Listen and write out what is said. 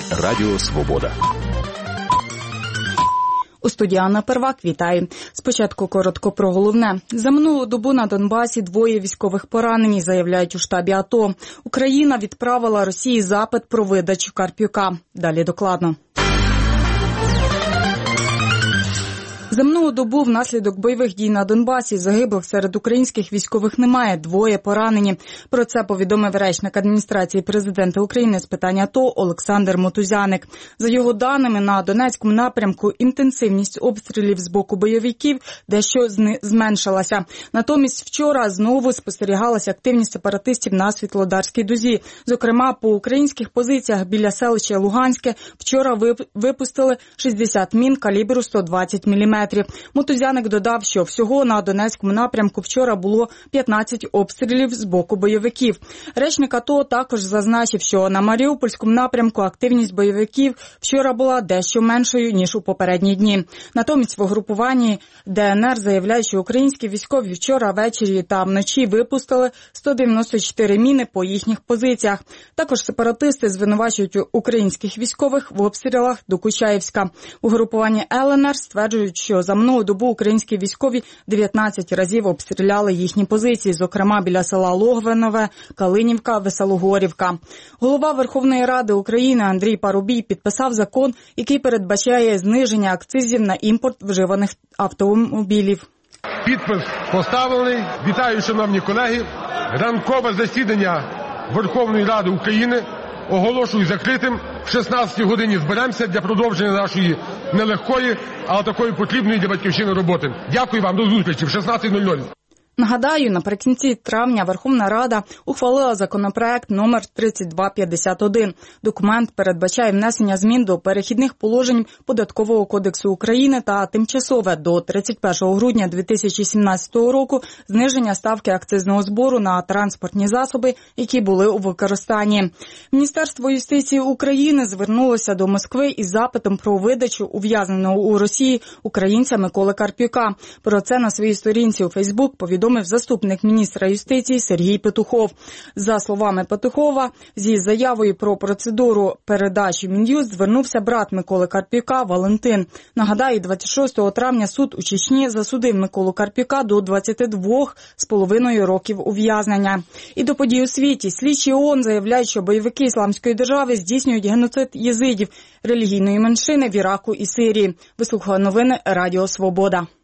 Радіо Свобода. У студії Анна Первак, вітаю. Спочатку коротко про головне. За минулу добу на Донбасі 2 військових поранені, заявляють у штабі АТО. Україна відправила Росії запит про видачу Карп'юка. Далі докладно. За минулу добу внаслідок бойових дій на Донбасі загиблих серед українських військових немає, 2 поранені. Про це повідомив речник адміністрації президента України з питань АТО Олександр Мотузяник. За його даними, на Донецькому напрямку інтенсивність обстрілів з боку бойовиків дещо зменшилася. Натомість вчора знову спостерігалася активність сепаратистів на Світлодарській дузі. Зокрема, по українських позиціях біля селища Луганське вчора випустили 60 мін калібру 120 мм. Мотузяник додав, що всього на Донецькому напрямку вчора було 15 обстрілів з боку бойовиків. Речник АТО також зазначив, що на Маріупольському напрямку активність бойовиків вчора була дещо меншою, ніж у попередні дні. Натомість в угрупуванні ДНР заявляють, що українські військові вчора ввечері та вночі випустили 194 міни по їхніх позиціях. Також сепаратисти звинувачують українських військових в обстрілах до Кучаєвська. Угрупування ЛНР стверджують, що за минулу добу українські військові 19 разів обстріляли їхні позиції, зокрема біля села Логвинове, Калинівка, Веселогорівка. Голова Верховної Ради України Андрій Парубій підписав закон, який передбачає зниження акцизів на імпорт вживаних автомобілів. Підпис поставлений. Вітаю, шановні колеги. Ранкове засідання Верховної Ради України оголошую закритим. В 16 годині зберемося для продовження нашої нелегкої, але такої потрібної для Батьківщини роботи. Дякую вам, до зустрічі в 16:00. Нагадаю, наприкінці травня Верховна Рада ухвалила законопроект номер 3251. Документ передбачає внесення змін до перехідних положень Податкового кодексу України та тимчасове до 31 грудня 2017 року зниження ставки акцизного збору на транспортні засоби, які були у використанні. Міністерство юстиції України звернулося до Москви із запитом про видачу ув'язненого у Росії українця Миколи Карп'юка. Про це на своїй сторінці у Фейсбук повідомив заступник міністра юстиції Сергій Петухов. За словами Петухова, зі заявою про процедуру передачі Мін'юст звернувся брат Миколи Карп'юка Валентин. Нагадаю, 26 травня суд у Чечні засудив Миколу Карп'юка до 22,5 років ув'язнення. І до подій у світі. Слідчі ООН заявляють, що бойовики Ісламської держави здійснюють геноцид єзидів, релігійної меншини в Іраку і Сирії. Вислухали новини Радіо Свобода.